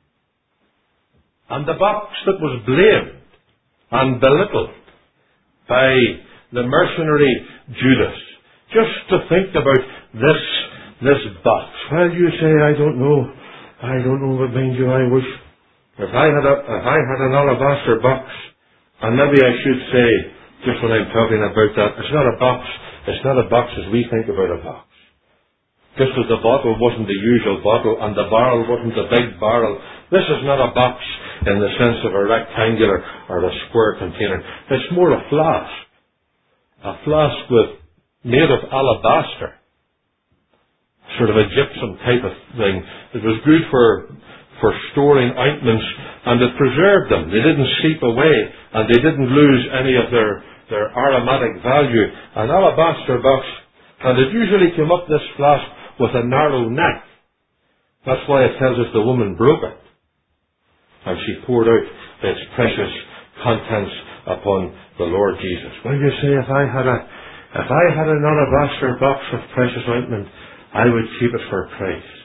And the box that was blamed and belittled by the mercenary Judas. Just to think about this, this box. Well, you say, I don't know. I don't know what mind you I wish. If I had a, if I had an alabaster box, and maybe I should say, just when I'm talking about that, it's not a box, it's not a box as we think about a box. Just as the bottle wasn't the usual bottle, and the barrel wasn't the big barrel, this is not a box in the sense of a rectangular or a square container. It's more a flask. A flask with, made of alabaster. Sort of a gypsum type of thing. It was good for for storing ointments, and it preserved them. They didn't seep away, and they didn't lose any of their, their aromatic value. An alabaster box, and it usually came up this flask with a narrow neck. That's why it tells us the woman broke it. And she poured out its precious contents upon the Lord Jesus. Well, you say, if I had a, if I had an alabaster box of precious ointment, I would keep it for Christ.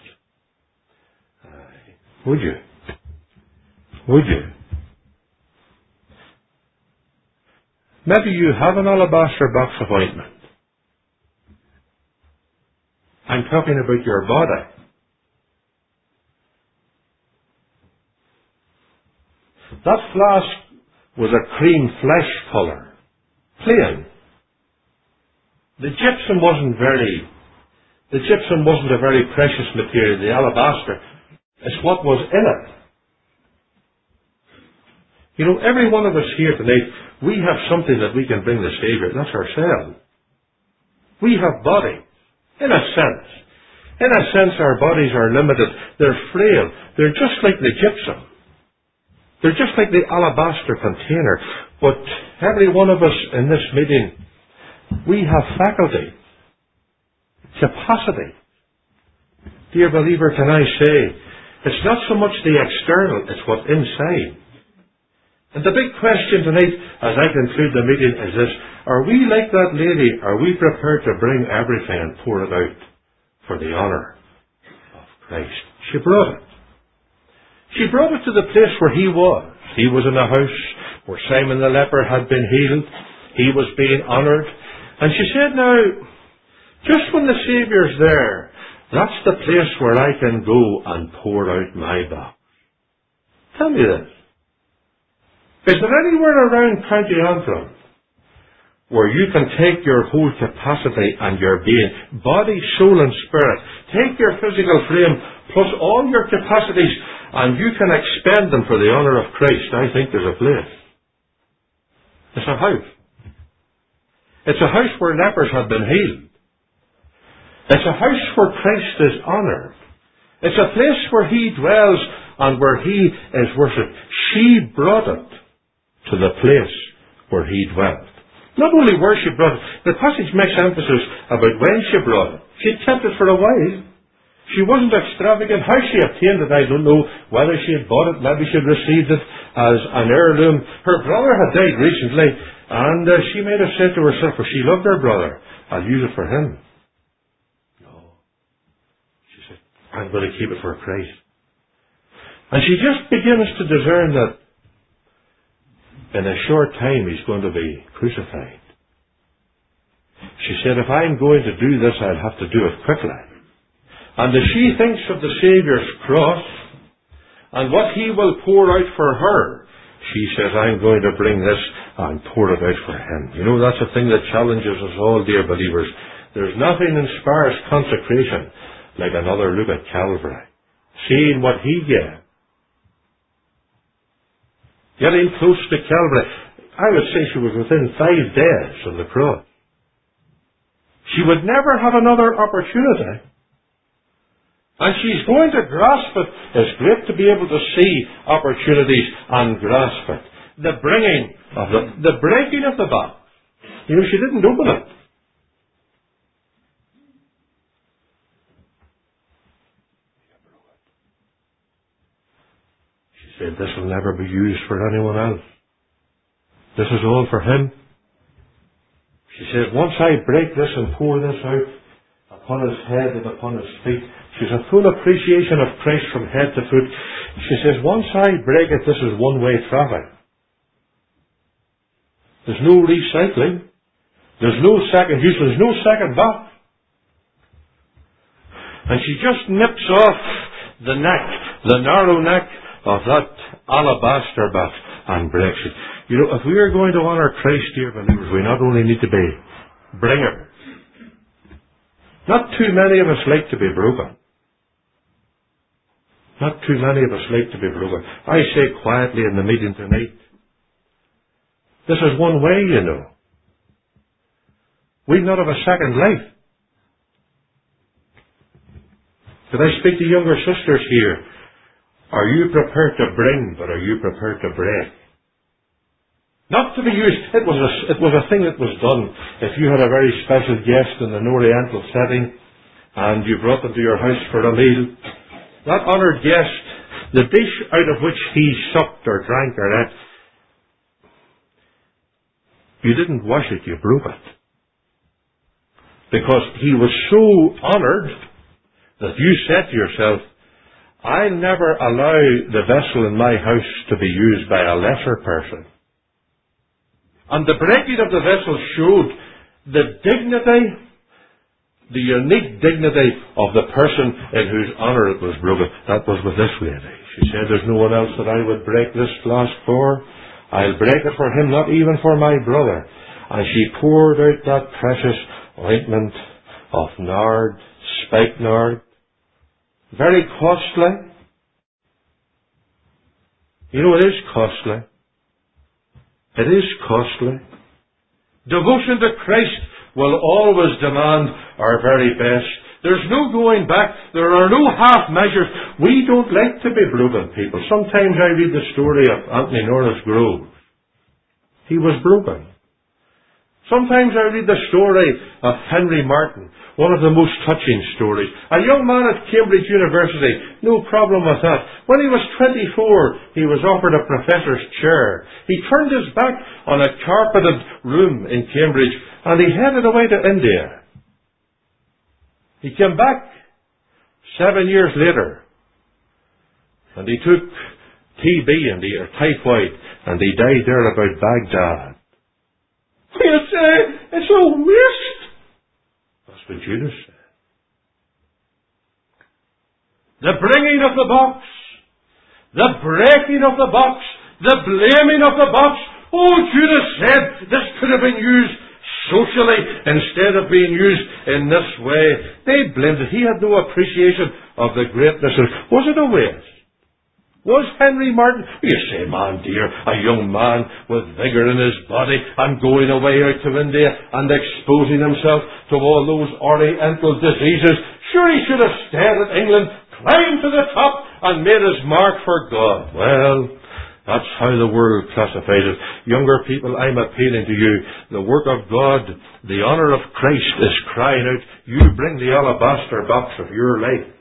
Uh, would you? Would you? Maybe you have an alabaster box of ointment. I'm talking about your body. That flask was a cream flesh colour. plain. The gypsum wasn't very, the gypsum wasn't a very precious material, the alabaster. It's what was in it. You know, every one of us here tonight, we have something that we can bring the Saviour. That's ourselves. We have bodies, in a sense. In a sense, our bodies are limited. They're frail. They're just like the gypsum. They're just like the alabaster container. But every one of us in this meeting, we have faculty, capacity. Dear believer, can I say, it's not so much the external, it's what's inside. And the big question tonight, as I conclude the meeting, is this. Are we like that lady? Are we prepared to bring everything and pour it out for the honour of Christ? She brought it. She brought it to the place where he was. He was in a house where Simon the leper had been healed. He was being honoured. And she said, now, just when the Saviour's there, that's the place where I can go and pour out my box. Tell me this. Is there anywhere around County Antrim where you can take your whole capacity and your being, body, soul and spirit, take your physical frame plus all your capacities and you can expend them for the honour of Christ? I think there's a place. It's a house. It's a house where lepers have been healed. It's a house where Christ is honoured. It's a place where he dwells and where he is worshipped. She brought it to the place where he dwelt. Not only where she brought it, the passage makes emphasis about when she brought it. She kept it for a while. She wasn't extravagant. How she obtained it, I don't know. Whether she had bought it, maybe she had received it as an heirloom. Her brother had died recently, and uh, she might have said to herself, for she loved her brother, I'll use it for him. No. She said, I'm going to keep it for Christ. And she just begins to discern that in a short time he's going to be crucified. She said, if I'm going to do this, I'll have to do it quickly. And as she thinks of the Saviour's cross and what he will pour out for her, she says, I'm going to bring this and pour it out for him. You know, that's a thing that challenges us all, dear believers. There's nothing inspires consecration like another look at Calvary. Seeing what he gave. Getting close to Calvary. I would say she was within five days of the cross. She would never have another opportunity. And she's going to grasp it. It's great to be able to see opportunities and grasp it. The bringing of the, the breaking of the box. You know, she didn't open it. She said, this will never be used for anyone else. This is all for him. She says, once I break this and pour this out upon his head and upon his feet, she's a full appreciation of Christ from head to foot. She says, once I break it, this is one-way traffic. There's no recycling. There's no second use. There's no second box. And she just nips off the neck, the narrow neck of that alabaster box and breaks it. You know, if we are going to honour Christ, dear believers, we not only need to be bringers. Not too many of us like to be broken. Not too many of us like to be broken. I say quietly in the meeting tonight, this is one way, you know. We not have a second life. Could I speak to younger sisters here? Are you prepared to bring, but are you prepared to break? Not to be used. It was a, it was a thing that was done. If you had a very special guest in an oriental setting, and you brought them to your house for a meal, that honoured guest, the dish out of which he supped or drank or ate, you didn't wash it, you broke it. Because he was so honoured that you said to yourself, I'll never allow the vessel in my house to be used by a lesser person. And the breaking of the vessel showed the dignity, the unique dignity of the person in whose honour it was broken. That was with this lady. She said, there's no one else that I would break this flask for. I'll break it for him, not even for my brother. and she poured out that precious ointment of nard, spikenard, very costly. You know, it is costly. It is costly. Devotion to Christ will always demand our very best. There's no going back. There are no half measures. We don't like to be broken people. Sometimes I read the story of Anthony Norris Grove. He was broken. Sometimes I read the story of Henry Martin, one of the most touching stories. A young man at Cambridge University, no problem with that. When he was twenty-four, he was offered a professor's chair. He turned his back on a carpeted room in Cambridge and he headed away to India. He came back seven years later and he took T B and he, or typhoid, and he died there about Baghdad. You say, it's a waste. That's what Judas said. The bringing of the box, the breaking of the box, the blaming of the box. Oh, Judas said this could have been used socially instead of being used in this way. They blamed it. He had no appreciation of the greatness of it. Was it a waste? Was Henry Martin, you say, man dear, a young man with vigour in his body and going away out to India and exposing himself to all those oriental diseases, sure he should have stayed at England, climbed to the top and made his mark for God. Well, that's how the world classifies it. Younger people, I'm appealing to you. The work of God, the honour of Christ is crying out, you bring the alabaster box of your life.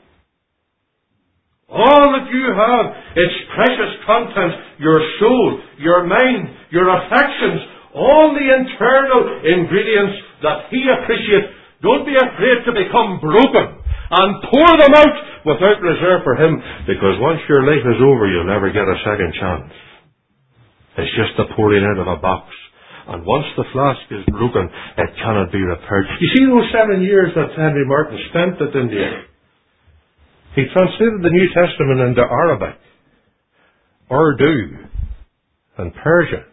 All that you have, its precious contents, your soul, your mind, your affections, all the internal ingredients that He appreciates. Don't be afraid to become broken and pour them out without reserve for Him, because once your life is over, you'll never get a second chance. It's just the pouring out of a box. And once the flask is broken, it cannot be repaired. You see those seven years that Henry Martin spent at India? He translated the New Testament into Arabic, Urdu, and Persian.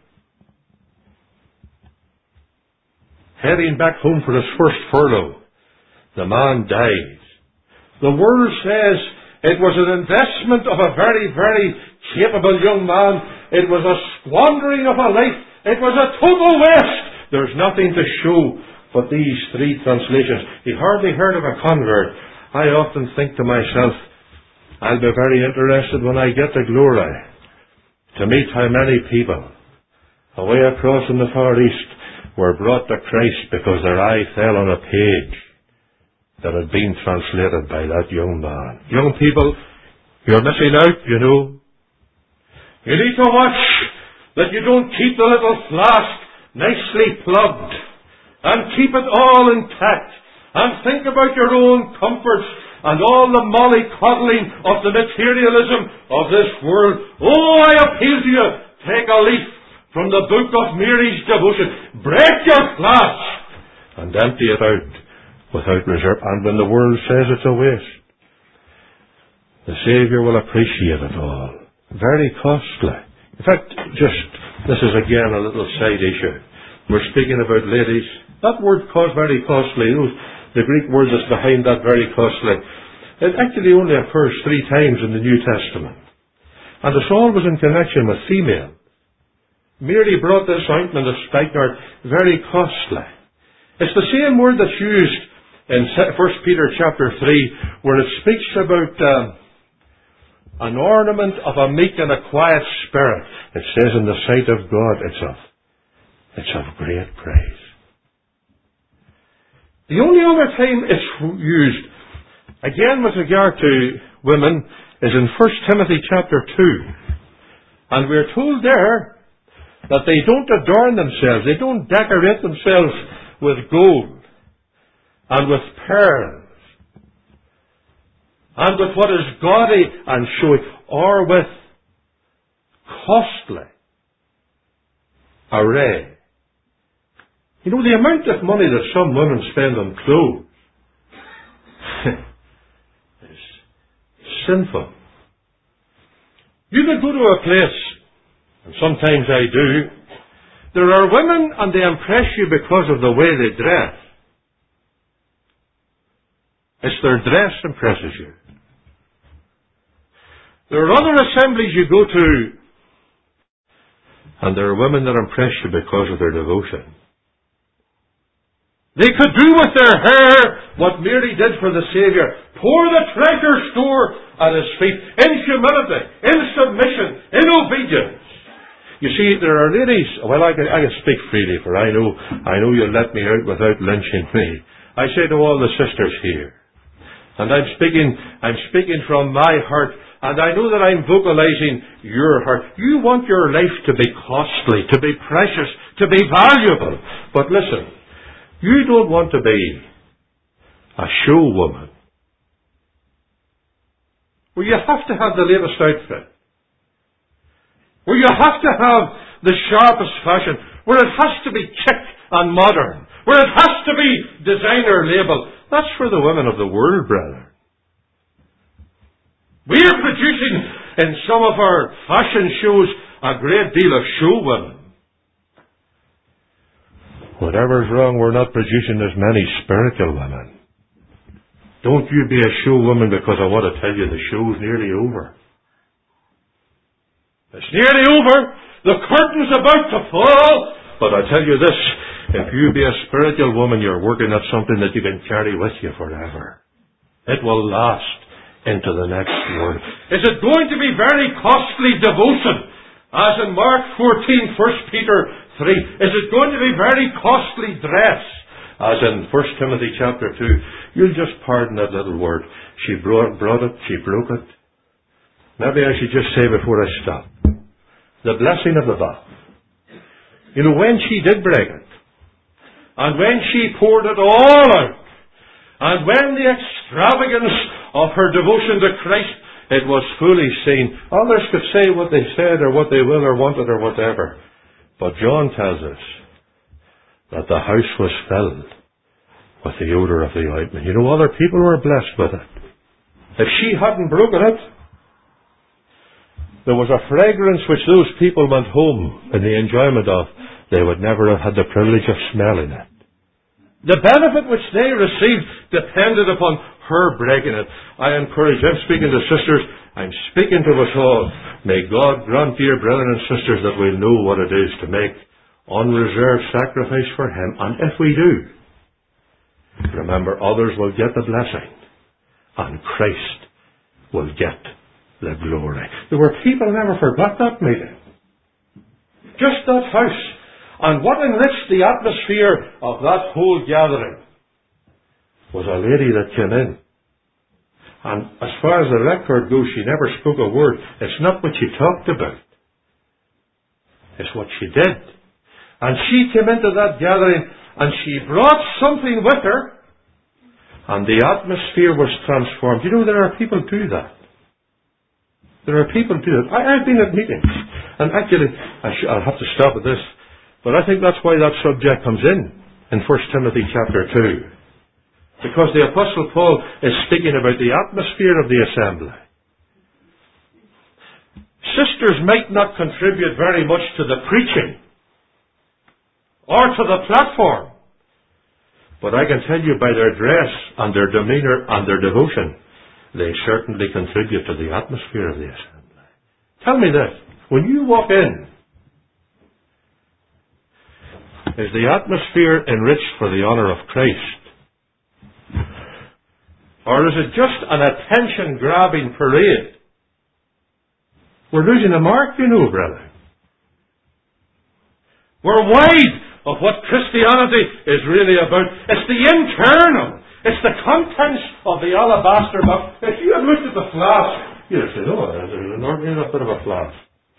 Heading back home for his first furlough, the man died. The world says it was an investment of a very, very capable young man. It was a squandering of a life. It was a total waste. There's nothing to show but these three translations. He hardly heard of a convert. I often think to myself, I'll be very interested when I get to glory to meet how many people away across in the Far East were brought to Christ because their eye fell on a page that had been translated by that young man. Young people, you're missing out, you know. You need to watch that you don't keep the little flask nicely plugged and keep it all intact. And think about your own comforts and all the mollycoddling of the materialism of this world. Oh, I appeal to you, take a leaf from the book of Mary's devotion. Break your flask and empty it out without reserve. And when the world says it's a waste, the Saviour will appreciate it all. Very costly. In fact, just, this is again a little side issue. We're speaking about ladies. That word cost very costly. The Greek word that's behind that, very costly, it actually only occurs three times in the New Testament. And it's always in connection with female. Mary brought this ointment of spikenard, very costly. It's the same word that's used in First Peter chapter three, where it speaks about um, an ornament of a meek and a quiet spirit. It says in the sight of God, it's of, it's of great praise. The only other time it's used, again with regard to women, is in First Timothy chapter two. And we're told there that they don't adorn themselves, they don't decorate themselves with gold and with pearls and with what is gaudy and showy, or with costly array. You know, the amount of money that some women spend on clothes is sinful. You could go to a place, and sometimes I do, There are women and they impress you because of the way they dress. It's their dress impresses you. There are other assemblies you go to, and there are women that impress you because of their devotion. They could do with their hair what Mary did for the Saviour. Pour the treasure store at His feet in humility, in submission, in obedience. You see, there are ladies, well, I can, I can speak freely, for I know, I know you'll let me out without lynching me. I say to all the sisters here, and I'm speaking, I'm speaking from my heart, and I know that I'm vocalizing your heart. You want your life to be costly, to be precious, to be valuable. But listen, you don't want to be a show woman, where you have to have the latest outfit, where you have to have the sharpest fashion, where it has to be chic and modern, where it has to be designer label. That's for the women of the world, brother. We are producing in some of our fashion shows a great deal of show women. Whatever's wrong, we're not producing as many spiritual women. Don't you be a show woman, because I want to tell you the show's nearly over. It's nearly over. The curtain's about to fall. But I tell you this, if you be a spiritual woman, you're working at something that you can carry with you forever. It will last into the next world. Is it going to be very costly devotion? As in Mark fourteen, First Peter three. Is it going to be very costly dress? As in First Timothy chapter two. You'll just pardon that little word. She brought, brought it, she broke it. Maybe I should just say before I stop. The blessing of the vow. You know, when she did break it, and when she poured it all out, and when the extravagance of her devotion to Christ, it was fully seen. Others could say what they said, or what they will, or wanted, or whatever. But John tells us that the house was filled with the odour of the ointment. You know, other people were blessed with it. If she hadn't broken it, there was a fragrance which those people went home in the enjoyment of. They would never have had the privilege of smelling it. The benefit which they received depended upon her breaking it. I encourage, I'm speaking to sisters, I'm speaking to us all. May God grant, dear brethren and sisters, that we know what it is to make unreserved sacrifice for Him. And if we do, remember, others will get the blessing, and Christ will get the glory. There were people who never forgot that meeting. Just that house. And what enriched the atmosphere of that whole gathering was a lady that came in. And as far as the record goes, she never spoke a word. It's not what she talked about. It's what she did. And she came into that gathering and she brought something with her, and the atmosphere was transformed. You know, there are people who do that. There are people who do that. I, I've been at meetings. And actually, I sh- I'll have to stop at this. But I think that's why that subject comes in, in First Timothy chapter two. Because the Apostle Paul is speaking about the atmosphere of the assembly. Sisters might not contribute very much to the preaching, or to the platform. But I can tell you by their dress, and their demeanour, and their devotion, they certainly contribute to the atmosphere of the assembly. Tell me this, when you walk in, is the atmosphere enriched for the honour of Christ? Or is it just an attention-grabbing parade? We're losing the mark, you know, brother. We're wide of what Christianity is really about. It's the internal. It's the contents of the alabaster box. If you had looked at the flask, you'd have said, oh, there's an ordinary enough bit of a flask.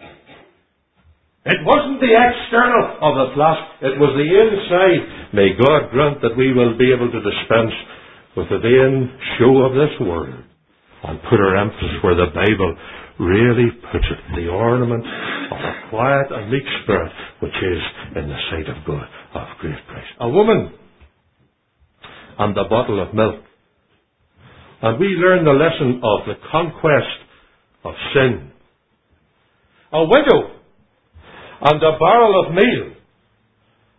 It wasn't the external of the flask, it was the inside. May God grant that we will be able to dispense with the vain show of this world and put our emphasis where the Bible really puts it, the ornament of a quiet and meek spirit, which is in the sight of God of great price. A woman and the bottle of milk. And we learn the lesson of the conquest of sin. A widow and a barrel of meal.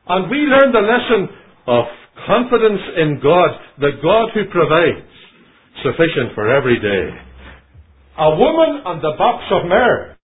And we learn the lesson of confidence in God, the God who provides sufficient for every day. A woman on the box of myrrh